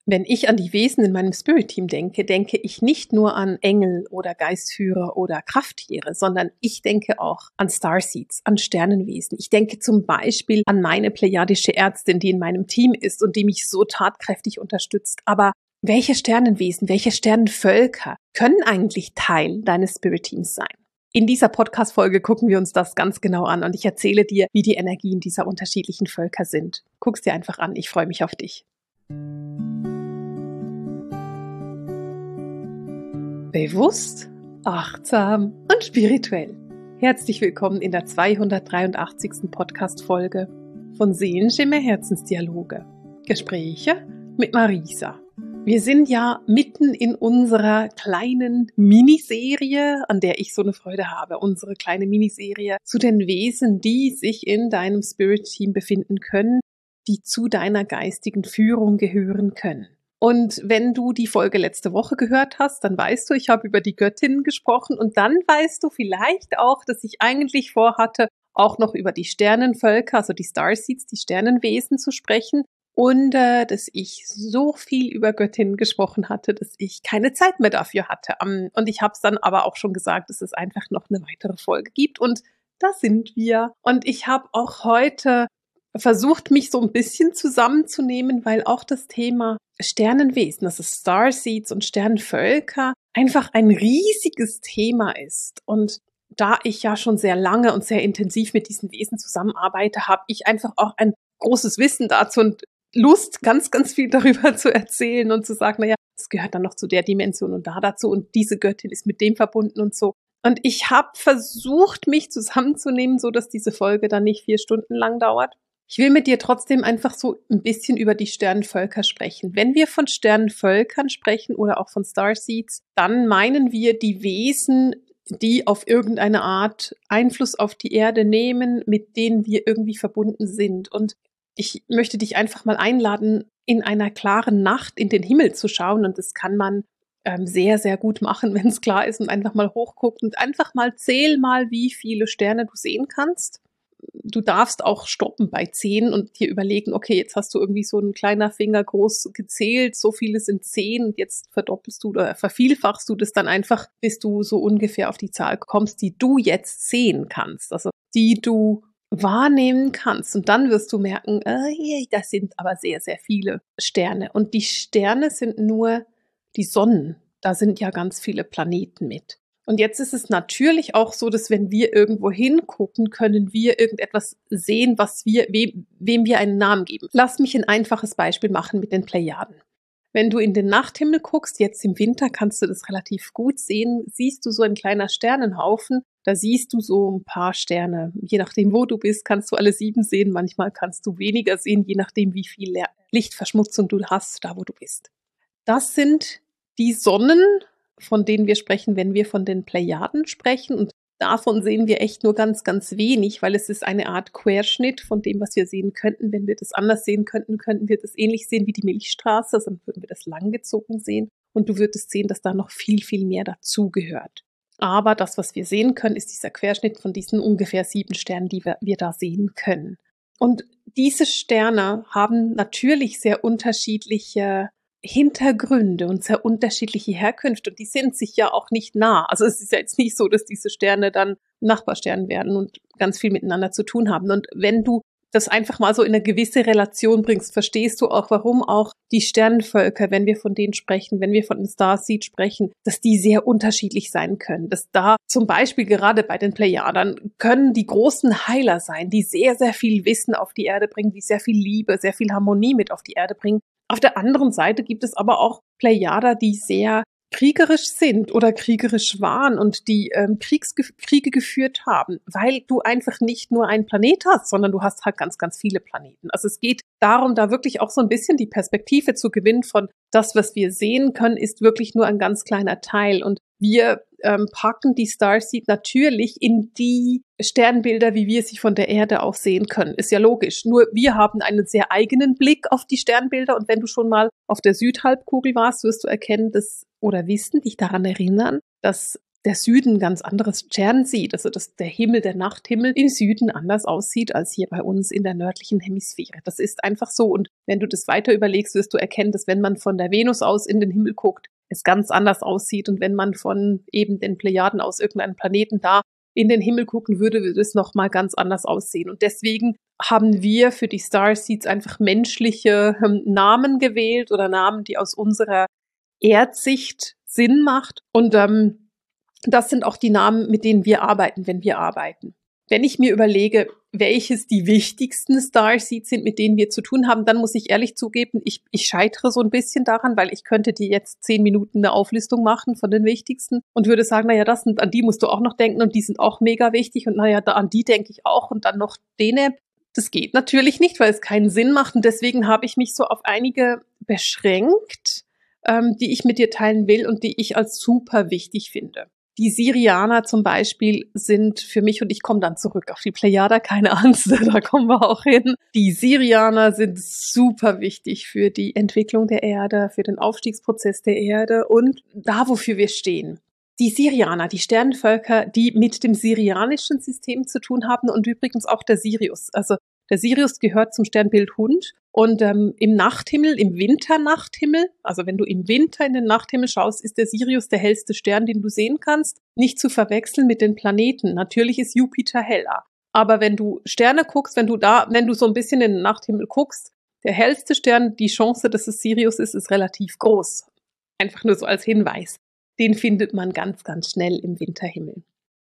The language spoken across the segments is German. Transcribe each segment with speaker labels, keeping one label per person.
Speaker 1: Wenn ich an die Wesen in meinem Spirit-Team denke, denke ich nicht nur an Engel oder Geistführer oder Krafttiere, sondern ich denke auch an Starseeds, an Sternenwesen. Ich denke zum Beispiel an meine plejadische Ärztin, die in meinem Team ist und die mich so tatkräftig unterstützt. Aber welche Sternenwesen, welche Sternenvölker können eigentlich Teil deines Spirit-Teams sein? In dieser Podcast-Folge gucken wir uns das ganz genau an und ich erzähle dir, wie die Energien dieser unterschiedlichen Völker sind. Guck's dir einfach an, ich freue mich auf dich. Bewusst, achtsam und spirituell. Herzlich willkommen in der 283. Podcast-Folge von Seelenschimmer Herzensdialoge. Gespräche mit Marisa. Wir sind ja mitten in unserer kleinen Miniserie, an der ich so eine Freude habe. Unsere kleine Miniserie zu den Wesen, die sich in deinem Spirit-Team befinden können, die zu deiner geistigen Führung gehören können. Und wenn du die Folge letzte Woche gehört hast, dann weißt du, ich habe über die Göttinnen gesprochen und dann weißt du vielleicht auch, dass ich eigentlich vorhatte, auch noch über die Sternenvölker, also die Starseeds, die Sternenwesen zu sprechen und dass ich so viel über Göttinnen gesprochen hatte, dass ich keine Zeit mehr dafür hatte. Und ich habe es dann aber auch schon gesagt, dass es einfach noch eine weitere Folge gibt und da sind wir. Und ich habe auch heute versucht, mich so ein bisschen zusammenzunehmen, weil auch das Thema Sternenwesen, also Starseeds und Sternenvölker, einfach ein riesiges Thema ist. Und da ich ja schon sehr lange und sehr intensiv mit diesen Wesen zusammenarbeite, habe ich einfach auch ein großes Wissen dazu und Lust, ganz, ganz viel darüber zu erzählen und zu sagen, naja, das gehört dann noch zu der Dimension und da dazu und diese Göttin ist mit dem verbunden und so. Und ich habe versucht, mich zusammenzunehmen, so dass diese Folge dann nicht 4 Stunden lang dauert. Ich will mit dir trotzdem einfach so ein bisschen über die Sternenvölker sprechen. Wenn wir von Sternenvölkern sprechen oder auch von Starseeds, dann meinen wir die Wesen, die auf irgendeine Art Einfluss auf die Erde nehmen, mit denen wir irgendwie verbunden sind. Und ich möchte dich einfach mal einladen, in einer klaren Nacht in den Himmel zu schauen. Und das kann man sehr, sehr gut machen, wenn es klar ist und einfach mal hochguckt und einfach mal zähl mal, wie viele Sterne du sehen kannst. Du darfst auch stoppen bei 10 und dir überlegen, okay, jetzt hast du irgendwie so einen kleiner Finger groß gezählt, so viele sind 10 und jetzt verdoppelst du oder vervielfachst du das dann einfach, bis du so ungefähr auf die Zahl kommst, die du jetzt sehen kannst, also die du wahrnehmen kannst. Und dann wirst du merken, das sind aber sehr, sehr viele Sterne. Und die Sterne sind nur die Sonnen. Da sind ja ganz viele Planeten mit. Und jetzt ist es natürlich auch so, dass wenn wir irgendwo hingucken, können wir irgendetwas sehen, was wem wir einen Namen geben. Lass mich ein einfaches Beispiel machen mit den Plejaden. Wenn du in den Nachthimmel guckst, jetzt im Winter kannst du das relativ gut sehen, siehst du so ein kleiner Sternenhaufen, da siehst du so ein paar Sterne. Je nachdem, wo du bist, kannst du alle 7 sehen, manchmal kannst du weniger sehen, je nachdem, wie viel Lichtverschmutzung du hast, da wo du bist. Das sind die Sonnen, von denen wir sprechen, wenn wir von den Plejaden sprechen. Und davon sehen wir echt nur ganz, ganz wenig, weil es ist eine Art Querschnitt von dem, was wir sehen könnten. Wenn wir das anders sehen könnten, könnten wir das ähnlich sehen wie die Milchstraße, also dann würden wir das langgezogen sehen. Und du würdest sehen, dass da noch viel, viel mehr dazugehört. Aber das, was wir sehen können, ist dieser Querschnitt von diesen ungefähr 7 Sternen, die wir da sehen können. Und diese Sterne haben natürlich sehr unterschiedliche Hintergründe und sehr unterschiedliche Herkünfte und die sind sich ja auch nicht nah. Also es ist ja jetzt nicht so, dass diese Sterne dann Nachbarsterne werden und ganz viel miteinander zu tun haben. Und wenn du das einfach mal so in eine gewisse Relation bringst, verstehst du auch, warum auch die Sternenvölker, wenn wir von denen sprechen, wenn wir von den Starseeds sprechen, dass die sehr unterschiedlich sein können. Dass da zum Beispiel gerade bei den Plejadern können die großen Heiler sein, die sehr, sehr viel Wissen auf die Erde bringen, die sehr viel Liebe, sehr viel Harmonie mit auf die Erde bringen. Auf der anderen Seite gibt es aber auch Plejader, die sehr kriegerisch sind oder kriegerisch waren und die Kriege geführt haben, weil du einfach nicht nur einen Planet hast, sondern du hast halt ganz, ganz viele Planeten. Also es geht darum, da wirklich auch so ein bisschen die Perspektive zu gewinnen von das, was wir sehen können, ist wirklich nur ein ganz kleiner Teil. Und wir packen die Starseed natürlich in die Sternbilder, wie wir sie von der Erde auch sehen können. Ist ja logisch. Nur wir haben einen sehr eigenen Blick auf die Sternbilder und wenn du schon mal auf der Südhalbkugel warst, wirst du erkennen, dass oder wissen, dich daran erinnern, dass der Süden ein ganz anderes Stern sieht, also dass der Himmel, der Nachthimmel im Süden anders aussieht als hier bei uns in der nördlichen Hemisphäre. Das ist einfach so. Und wenn du das weiter überlegst, wirst du erkennen, dass wenn man von der Venus aus in den Himmel guckt, es ganz anders aussieht. Und wenn man von eben den Plejaden aus irgendeinem Planeten da in den Himmel gucken würde, würde es nochmal ganz anders aussehen. Und deswegen haben wir für die Starseeds einfach menschliche Namen gewählt oder Namen, die aus unserer Erdsicht Sinn macht. Und das sind auch die Namen, mit denen wir arbeiten, wenn wir arbeiten. Wenn ich mir überlege, welches die wichtigsten Starseeds sind, mit denen wir zu tun haben, dann muss ich ehrlich zugeben, ich scheitere so ein bisschen daran, weil ich könnte dir jetzt 10 Minuten eine Auflistung machen von den wichtigsten und würde sagen, naja, an die musst du auch noch denken und die sind auch mega wichtig und naja, an die denke ich auch und dann noch denen. Das geht natürlich nicht, weil es keinen Sinn macht und deswegen habe ich mich so auf einige beschränkt, die ich mit dir teilen will und die ich als super wichtig finde. Die Sirianer zum Beispiel sind für mich, und ich komme dann zurück auf die Plejader, keine Angst, da kommen wir auch hin. Die Sirianer sind super wichtig für die Entwicklung der Erde, für den Aufstiegsprozess der Erde und da, wofür wir stehen. Die Sirianer, die Sternenvölker, die mit dem sirianischen System zu tun haben und übrigens auch der Sirius. Also der Sirius gehört zum Sternbild Hund und im Nachthimmel, im Winternachthimmel, also wenn du im Winter in den Nachthimmel schaust, ist der Sirius der hellste Stern, den du sehen kannst. Nicht zu verwechseln mit den Planeten. Natürlich ist Jupiter heller. Aber wenn du Sterne guckst, wenn du so ein bisschen in den Nachthimmel guckst, der hellste Stern, die Chance, dass es Sirius ist relativ groß. Einfach nur so als Hinweis. Den findet man ganz, ganz schnell im Winterhimmel.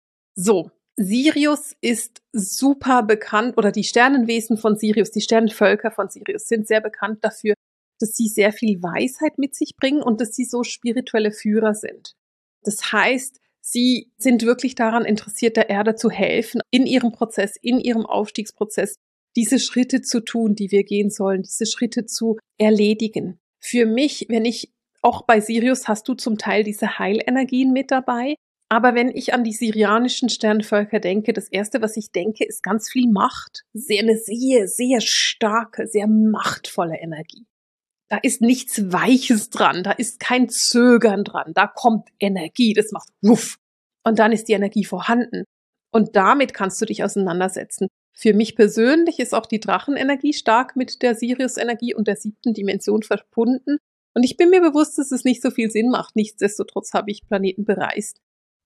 Speaker 1: So. Sirius ist super bekannt, oder die Sternenwesen von Sirius, die Sternenvölker von Sirius sind sehr bekannt dafür, dass sie sehr viel Weisheit mit sich bringen und dass sie so spirituelle Führer sind. Das heißt, sie sind wirklich daran interessiert, der Erde zu helfen, in ihrem Prozess, in ihrem Aufstiegsprozess, diese Schritte zu tun, die wir gehen sollen, diese Schritte zu erledigen. Für mich, auch bei Sirius hast du zum Teil diese Heilenergien mit dabei. Aber wenn ich an die sirianischen Sternenvölker denke, das Erste, was ich denke, ist ganz viel Macht. Eine sehr, sehr starke, sehr machtvolle Energie. Da ist nichts Weiches dran, da ist kein Zögern dran, da kommt Energie, das macht wuff. Und dann ist die Energie vorhanden. Und damit kannst du dich auseinandersetzen. Für mich persönlich ist auch die Drachenenergie stark mit der Sirius-Energie und der 7. Dimension verbunden. Und ich bin mir bewusst, dass es nicht so viel Sinn macht. Nichtsdestotrotz habe ich Planeten bereist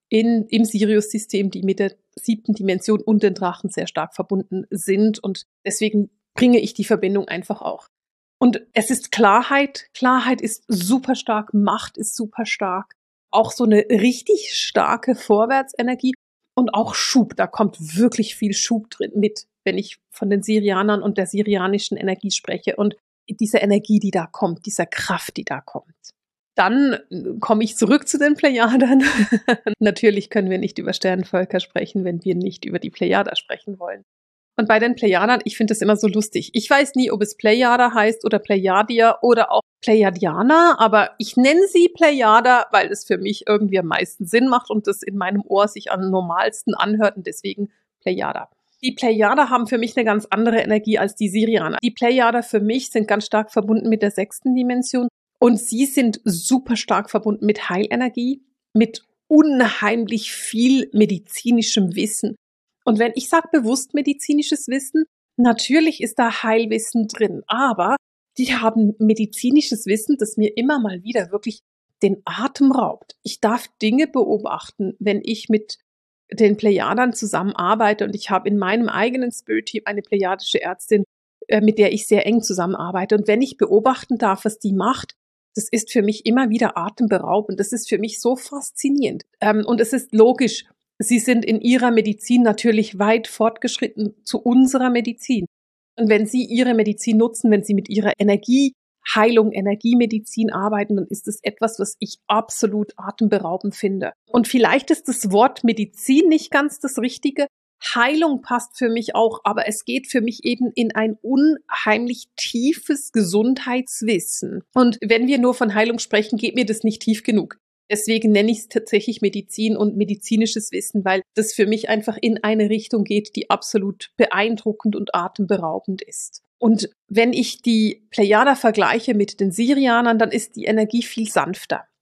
Speaker 1: im Sirius-System, die mit der 7. Dimension und den Drachen sehr stark verbunden sind. Und deswegen bringe ich die Verbindung einfach auch. Und es ist Klarheit. Klarheit ist super stark. Macht ist super stark. Auch so eine richtig starke Vorwärtsenergie und auch Schub. Da kommt wirklich viel Schub drin mit, wenn ich von den Sirianern und der sirianischen Energie spreche. Und diese Energie, die da kommt, dieser Kraft, die da kommt. Dann komme ich zurück zu den Plejadern. Natürlich können wir nicht über Sternenvölker sprechen, wenn wir nicht über die Plejader sprechen wollen. Und bei den Plejadern, ich finde das immer so lustig. Ich weiß nie, ob es Plejader heißt oder Plejadier oder auch Plejadianer, aber ich nenne sie Plejader, weil es für mich irgendwie am meisten Sinn macht und das in meinem Ohr sich am normalsten anhört und deswegen Plejader. Die Plejader haben für mich eine ganz andere Energie als die Sirianer. Die Plejader für mich sind ganz stark verbunden mit der 6. Dimension. Und sie sind super stark verbunden mit Heilenergie, mit unheimlich viel medizinischem Wissen. Und wenn ich sage bewusst medizinisches Wissen, natürlich ist da Heilwissen drin, aber die haben medizinisches Wissen, das mir immer mal wieder wirklich den Atem raubt. Ich darf Dinge beobachten, wenn ich mit den Plejadern zusammenarbeite und ich habe in meinem eigenen Spirit-Team eine plejadische Ärztin, mit der ich sehr eng zusammenarbeite. Und wenn ich beobachten darf, was die macht, das ist für mich immer wieder atemberaubend. Das ist für mich so faszinierend. Und es ist logisch, sie sind in ihrer Medizin natürlich weit fortgeschritten zu unserer Medizin. Und wenn sie ihre Medizin nutzen, wenn sie mit ihrer Energieheilung, Energiemedizin arbeiten, dann ist es etwas, was ich absolut atemberaubend finde. Und vielleicht ist das Wort Medizin nicht ganz das Richtige. Heilung passt für mich auch, aber es geht für mich eben in ein unheimlich tiefes Gesundheitswissen. Und wenn wir nur von Heilung sprechen, geht mir das nicht tief genug. Deswegen nenne ich es tatsächlich Medizin und medizinisches Wissen, weil das für mich einfach in eine Richtung geht, die absolut beeindruckend und atemberaubend ist. Und wenn ich die Plejader vergleiche mit den Sirianern, dann ist die Energie viel sanfter.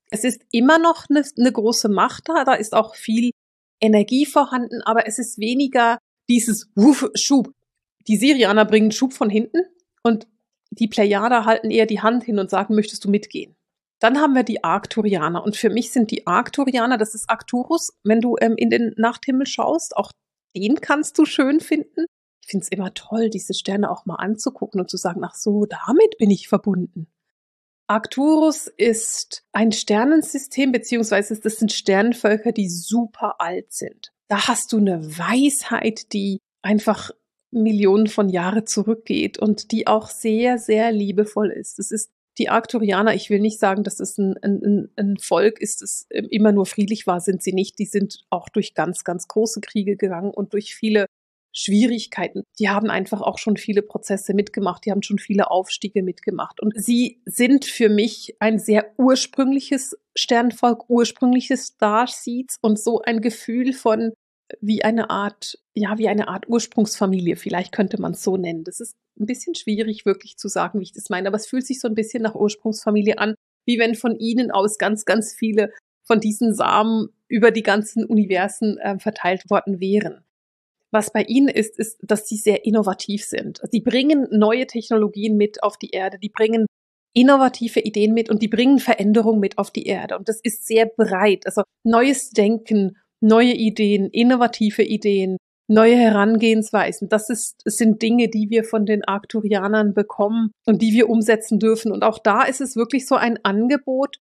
Speaker 1: Es ist immer noch eine große Macht da ist auch viel Energie vorhanden, aber es ist weniger dieses Schub. Die Sirianer bringen Schub von hinten und die Plejader halten eher die Hand hin und sagen, möchtest du mitgehen? Dann haben wir die Arcturianer und für mich sind die Arcturianer, das ist Arcturus, wenn du in den Nachthimmel schaust, auch den kannst du schön finden. Ich finde es immer toll, diese Sterne auch mal anzugucken und zu sagen, ach so, damit bin ich verbunden. Arcturus ist ein Sternensystem, beziehungsweise das sind Sternenvölker, die super alt sind. Da hast du eine Weisheit, die einfach Millionen von Jahren zurückgeht und die auch sehr, sehr liebevoll ist. Das ist die Arcturianer, ich will nicht sagen, dass es ein Volk ist, das immer nur friedlich war, sind sie nicht. Die sind auch durch ganz, ganz große Kriege gegangen und durch viele Schwierigkeiten. Die haben einfach auch schon viele Prozesse mitgemacht, die haben schon viele Aufstiege mitgemacht. Und sie sind für mich ein sehr ursprüngliches Sternvolk, ursprüngliches Starseeds und so ein Gefühl von wie eine Art Ursprungsfamilie, vielleicht könnte man es so nennen. Das ist ein bisschen schwierig wirklich zu sagen, wie ich das meine, aber es fühlt sich so ein bisschen nach Ursprungsfamilie an, wie wenn von ihnen aus ganz, ganz viele von diesen Samen über die ganzen Universen verteilt worden wären. Was bei ihnen ist, dass sie sehr innovativ sind. Sie bringen neue Technologien mit auf die Erde, die bringen innovative Ideen mit und die bringen Veränderung mit auf die Erde. Und das ist sehr breit. Also neues Denken, neue Ideen, innovative Ideen, neue Herangehensweisen. Das sind Dinge, die wir von den Arcturianern bekommen und die wir umsetzen dürfen. Und auch da ist es wirklich so ein Angebot,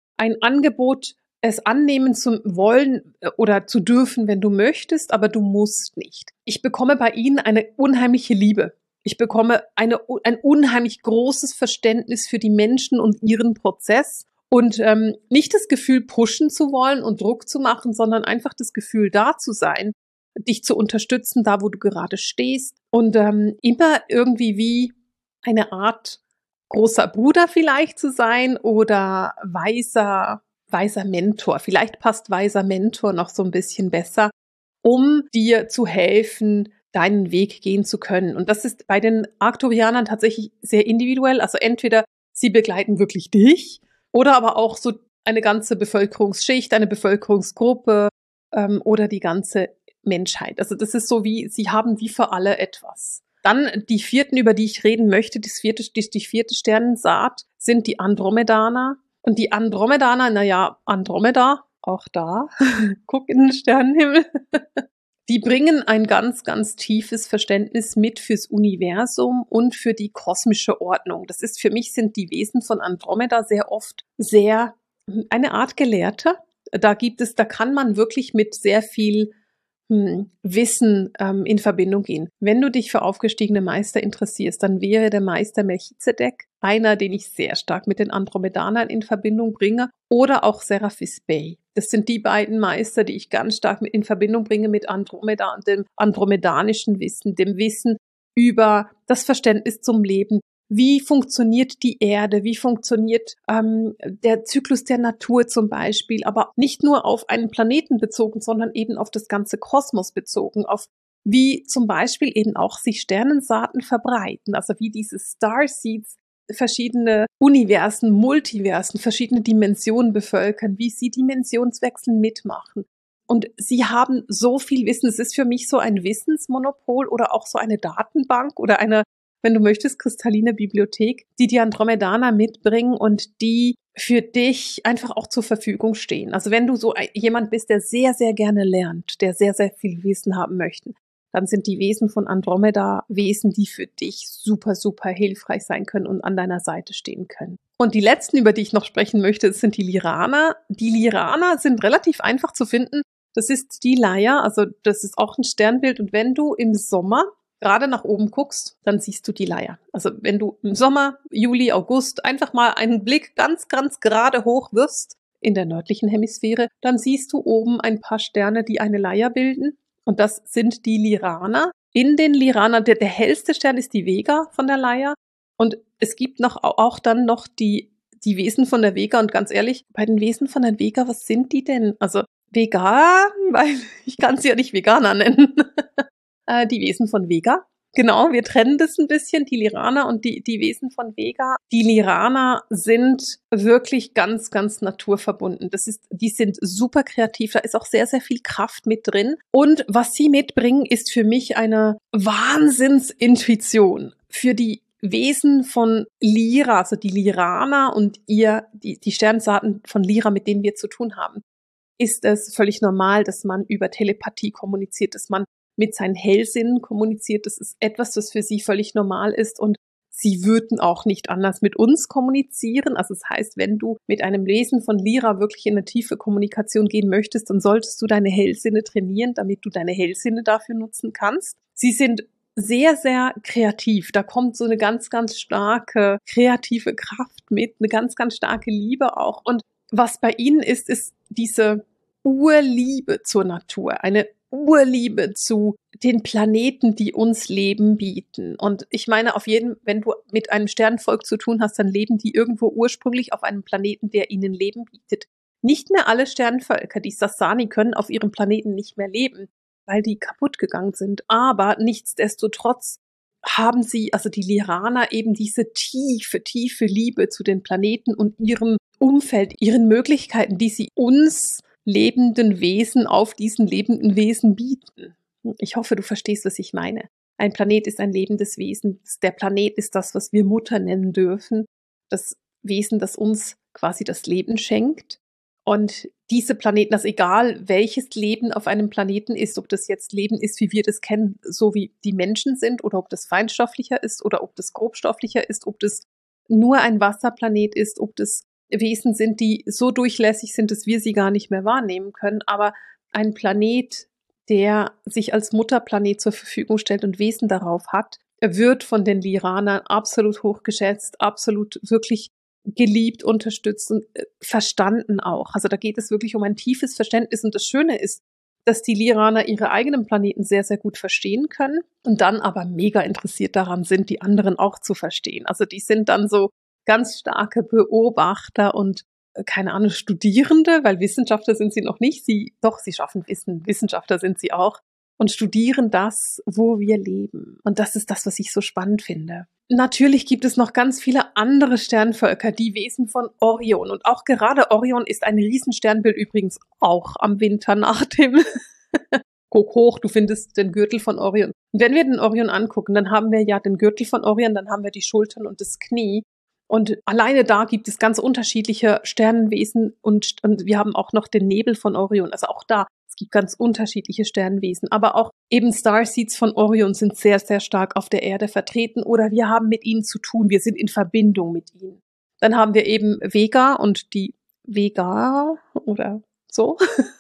Speaker 1: es annehmen zu wollen oder zu dürfen, wenn du möchtest, aber du musst nicht. Ich bekomme bei ihnen eine unheimliche Liebe. Ich bekomme ein unheimlich großes Verständnis für die Menschen und ihren Prozess und nicht das Gefühl, pushen zu wollen und Druck zu machen, sondern einfach das Gefühl, da zu sein, dich zu unterstützen, da wo du gerade stehst und immer irgendwie wie eine Art großer Bruder vielleicht zu sein oder weiser Mentor. Vielleicht passt weiser Mentor noch so ein bisschen besser, um dir zu helfen, deinen Weg gehen zu können. Und das ist bei den Arcturianern tatsächlich sehr individuell. Also entweder sie begleiten wirklich dich oder aber auch so eine ganze Bevölkerungsschicht, eine Bevölkerungsgruppe oder die ganze Menschheit. Also das ist so wie, sie haben wie für alle etwas. Dann die vierten, über die ich reden möchte, die vierte Sternensaat, sind die Andromedaner. Und die Andromedaner, Andromeda, auch da, guck in den Sternenhimmel, die bringen ein ganz, ganz tiefes Verständnis mit fürs Universum und für die kosmische Ordnung. Für mich sind die Wesen von Andromeda sehr oft eine Art Gelehrter. Da kann man wirklich mit sehr viel Wissen in Verbindung gehen. Wenn du dich für aufgestiegene Meister interessierst, dann wäre der Meister Melchizedek einer, den ich sehr stark mit den Andromedanern in Verbindung bringe, oder auch Seraphis Bey. Das sind die beiden Meister, die ich ganz stark in Verbindung bringe mit Andromeda und dem andromedanischen Wissen, dem Wissen über das Verständnis zum Leben. Wie funktioniert die Erde? Wie funktioniert der Zyklus der Natur zum Beispiel? Aber nicht nur auf einen Planeten bezogen, sondern eben auf das ganze Kosmos bezogen, auf wie zum Beispiel eben auch sich Sternensaaten verbreiten, also wie diese Starseeds verschiedene Universen, Multiversen, verschiedene Dimensionen bevölkern, wie sie Dimensionswechsel mitmachen. Und sie haben so viel Wissen. Es ist für mich so ein Wissensmonopol oder auch so eine Datenbank oder eine, wenn du möchtest, kristalline Bibliothek, die Andromedaner mitbringen und die für dich einfach auch zur Verfügung stehen. Also wenn du so jemand bist, der sehr, sehr gerne lernt, der sehr, sehr viel Wissen haben möchte, dann sind die Wesen von Andromeda Wesen, die für dich super, super hilfreich sein können und an deiner Seite stehen können. Und die letzten, über die ich noch sprechen möchte, sind die Liraner. Die Liraner sind relativ einfach zu finden. Das ist die Leier, also das ist auch ein Sternbild. Und wenn du im Sommer gerade nach oben guckst, dann siehst du die Leier. Also wenn du im Sommer, Juli, August einfach mal einen Blick ganz, ganz gerade hoch wirfst in der nördlichen Hemisphäre, dann siehst du oben ein paar Sterne, die eine Leier bilden. Und das sind die Liraner. In den Liranern, der hellste Stern ist die Vega von der Leier. Und es gibt auch dann noch die Wesen von der Vega. Und ganz ehrlich, bei den Wesen von der Vega, was sind die denn? Also vegan, weil ich kann sie ja nicht Veganer nennen. Die Wesen von Vega, Genau, wir trennen das ein bisschen, die Lyraner und die Wesen von Vega. Die Lyraner sind wirklich ganz, ganz naturverbunden. Die sind super kreativ, da ist auch sehr, sehr viel Kraft mit drin. Und was sie mitbringen, ist für mich eine Wahnsinnsintuition. Für die Wesen von Lyra, also die Lyraner und die Sternensaaten von Lyra, mit denen wir zu tun haben, ist es völlig normal, dass man über Telepathie kommuniziert, dass man mit seinen Hellsinnen kommuniziert. Das ist etwas, das für sie völlig normal ist und sie würden auch nicht anders mit uns kommunizieren. Also das heißt, wenn du mit einem Wesen von Lyra wirklich in eine tiefe Kommunikation gehen möchtest, dann solltest du deine Hellsinne trainieren, damit du deine Hellsinne dafür nutzen kannst. Sie sind sehr, sehr kreativ. Da kommt so eine ganz, ganz starke kreative Kraft mit, eine ganz, ganz starke Liebe auch. Und was bei ihnen ist diese Urliebe zur Natur, eine Urliebe zu den Planeten, die uns Leben bieten. Und ich meine, wenn du mit einem Sternenvolk zu tun hast, dann leben die irgendwo ursprünglich auf einem Planeten, der ihnen Leben bietet. Nicht mehr alle Sternenvölker, die Sasani, können auf ihrem Planeten nicht mehr leben, weil die kaputt gegangen sind. Aber nichtsdestotrotz haben sie, also die Lyraner, eben diese tiefe, tiefe Liebe zu den Planeten und ihrem Umfeld, ihren Möglichkeiten, die sie uns lebenden Wesen auf diesen lebenden Wesen bieten. Ich hoffe, du verstehst, was ich meine. Ein Planet ist ein lebendes Wesen. Der Planet ist das, was wir Mutter nennen dürfen. Das Wesen, das uns quasi das Leben schenkt. Und diese Planeten, das egal welches Leben auf einem Planeten ist, ob das jetzt Leben ist, wie wir das kennen, so wie die Menschen sind, oder ob das feinstofflicher ist, oder ob das grobstofflicher ist, ob das nur ein Wasserplanet ist, ob das Wesen sind, die so durchlässig sind, dass wir sie gar nicht mehr wahrnehmen können. Aber ein Planet, der sich als Mutterplanet zur Verfügung stellt und Wesen darauf hat, wird von den Lyranern absolut hochgeschätzt, absolut wirklich geliebt, unterstützt und verstanden auch. Also da geht es wirklich um ein tiefes Verständnis. Und das Schöne ist, dass die Lyraner ihre eigenen Planeten sehr, sehr gut verstehen können und dann aber mega interessiert daran sind, die anderen auch zu verstehen. Also die sind dann so ganz starke Beobachter und keine Ahnung, Studierende, weil Wissenschaftler sind sie noch nicht. Sie schaffen Wissen, Wissenschaftler sind sie auch und studieren das, wo wir leben. Und das ist das, was ich so spannend finde. Natürlich gibt es noch ganz viele andere Sternvölker, die Wesen von Orion. Und auch gerade Orion ist ein Riesensternbild, übrigens auch am Winternachthimmel. Guck hoch, du findest den Gürtel von Orion. Und wenn wir den Orion angucken, dann haben wir ja den Gürtel von Orion, dann haben wir die Schultern und das Knie. Und alleine da gibt es ganz unterschiedliche Sternenwesen und wir haben auch noch den Nebel von Orion. Also auch da, es gibt ganz unterschiedliche Sternenwesen. Aber auch eben Starseeds von Orion sind sehr, sehr stark auf der Erde vertreten oder wir haben mit ihnen zu tun. Wir sind in Verbindung mit ihnen. Dann haben wir eben Vega und die Vega oder so.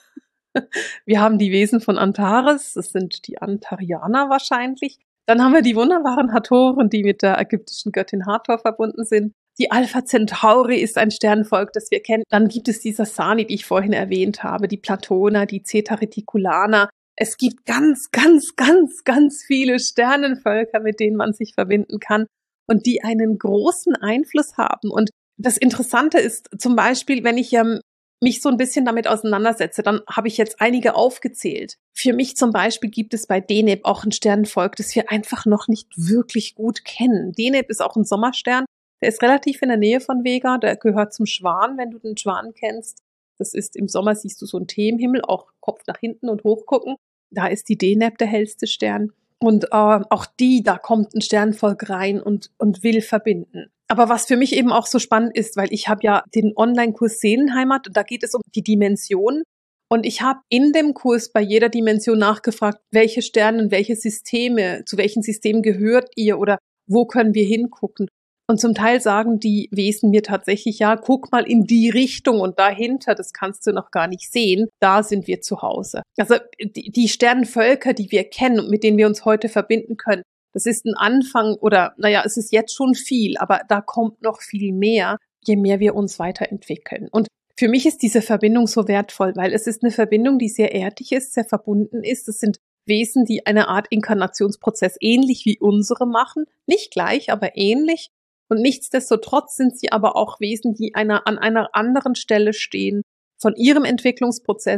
Speaker 1: Wir haben die Wesen von Antares. Das sind die Antarianer wahrscheinlich. Dann haben wir die wunderbaren Hatoren, die mit der ägyptischen Göttin Hathor verbunden sind. Die Alpha Centauri ist ein Sternenvolk, das wir kennen. Dann gibt es die Sasani, die ich vorhin erwähnt habe, die Platoner, die Zeta Reticulaner. Es gibt ganz, ganz, ganz, ganz viele Sternenvölker, mit denen man sich verbinden kann und die einen großen Einfluss haben. Und das Interessante ist zum Beispiel, wenn ich mich so ein bisschen damit auseinandersetze, dann habe ich jetzt einige aufgezählt. Für mich zum Beispiel gibt es bei Deneb auch ein Sternenvolk, das wir einfach noch nicht wirklich gut kennen. Deneb ist auch ein Sommerstern, der ist relativ in der Nähe von Vega, der gehört zum Schwan, wenn du den Schwan kennst. Das ist im Sommer, siehst du so einen Tee im Himmel, auch Kopf nach hinten und hochgucken. Da ist die Deneb der hellste Stern. Und auch da kommt ein Sternenvolk rein und will verbinden. Aber was für mich eben auch so spannend ist, weil ich habe ja den Online-Kurs Seelenheimat, da geht es um die Dimension. Und ich habe in dem Kurs bei jeder Dimension nachgefragt, welche Sterne, welche Systeme, zu welchen Systemen gehört ihr oder wo können wir hingucken? Und zum Teil sagen die Wesen mir tatsächlich, ja, guck mal in die Richtung und dahinter, das kannst du noch gar nicht sehen, da sind wir zu Hause. Also die Sternenvölker, die wir kennen und mit denen wir uns heute verbinden können, das ist ein Anfang oder, es ist jetzt schon viel, aber da kommt noch viel mehr, je mehr wir uns weiterentwickeln. Und für mich ist diese Verbindung so wertvoll, weil es ist eine Verbindung, die sehr erdig ist, sehr verbunden ist. Es sind Wesen, die eine Art Inkarnationsprozess ähnlich wie unsere machen. Nicht gleich, aber ähnlich. Und nichtsdestotrotz sind sie aber auch Wesen, die an einer anderen Stelle stehen von ihrem Entwicklungsprozess,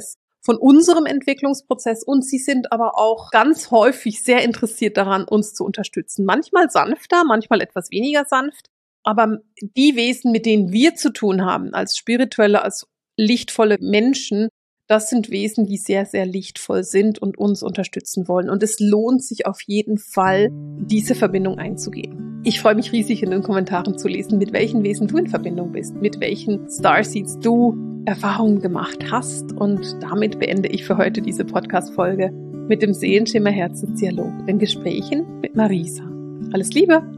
Speaker 1: von unserem Entwicklungsprozess und sie sind aber auch ganz häufig sehr interessiert daran, uns zu unterstützen. Manchmal sanfter, manchmal etwas weniger sanft, aber die Wesen, mit denen wir zu tun haben, als spirituelle, als lichtvolle Menschen, das sind Wesen, die sehr, sehr lichtvoll sind und uns unterstützen wollen. Und es lohnt sich auf jeden Fall, diese Verbindung einzugehen. Ich freue mich riesig, in den Kommentaren zu lesen, mit welchen Wesen du in Verbindung bist, mit welchen Starseeds du Erfahrungen gemacht hast. Und damit beende ich für heute diese Podcast-Folge mit dem Seelenschimmer Herzensdialog, den Gesprächen mit Marisa. Alles Liebe!